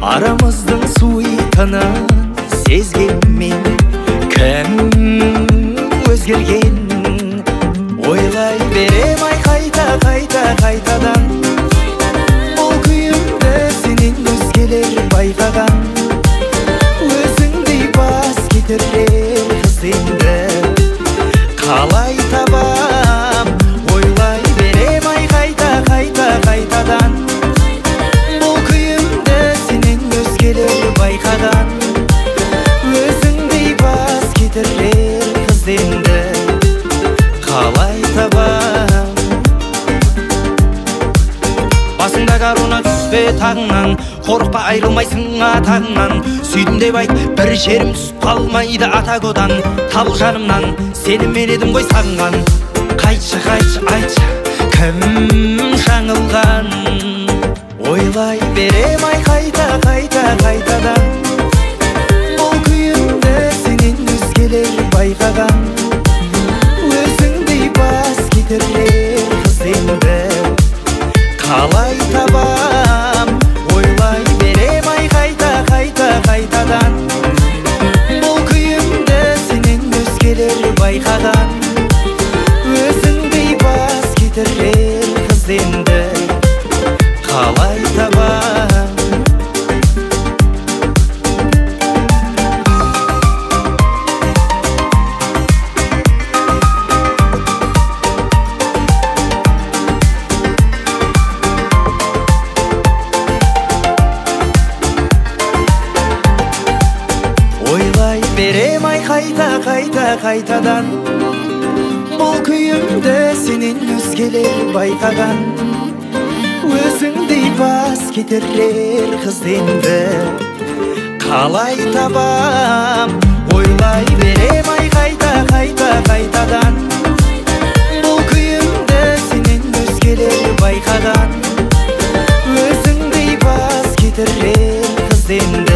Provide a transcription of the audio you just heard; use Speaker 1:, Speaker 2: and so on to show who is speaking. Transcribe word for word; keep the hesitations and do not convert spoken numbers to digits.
Speaker 1: Арамыздың суитынын сезген мен, кім өзгерген? Ойлай берем ай қайта қайта қайтадан, бұл күйімді сенен өзгелер байқаған. Өзіңдей бас кетірер қыз енді қалай табам? Ойлай берем ай қайта қайта қайтадан, бұл күйімді сенен өзгелер байқаған. Өзіңдей бас кетірер қыз енді қалай табам? Басыңда корона түспе тағыңнан, қорықпа айрылмайсың атағыңнан. Сүйдім деп айт, бір жерім түсіп қалмайды атагодан. Табыл жанымнан, сені мен едім ғой сағынған. Қайтшы, қайтшы, айтшы, кім жаңылған? Ойлай берем ай қайта қайта қайтадан, бұл күйімді сенен өзгелер байқаған. Өзіңдей бас кетірер қыз енді қалай табам? Ойлай берем ай қайта қайта қайтадан, бұл күйімді сенен өзгелер байқаған. Өзіңдей бас кетірер қыз енді қалай табам? Ойлай берем ай қайта қайта қайтадан, бұл күйімді сенен өзгелер байқаған. Өзіңдей бас кетірер қыз енді қалай табам? Ойлай берем ай қайта қайта қайтадан, бұл күйімді сенен өзгелер байқаған. Өзіңдей бас кетірер қыз енді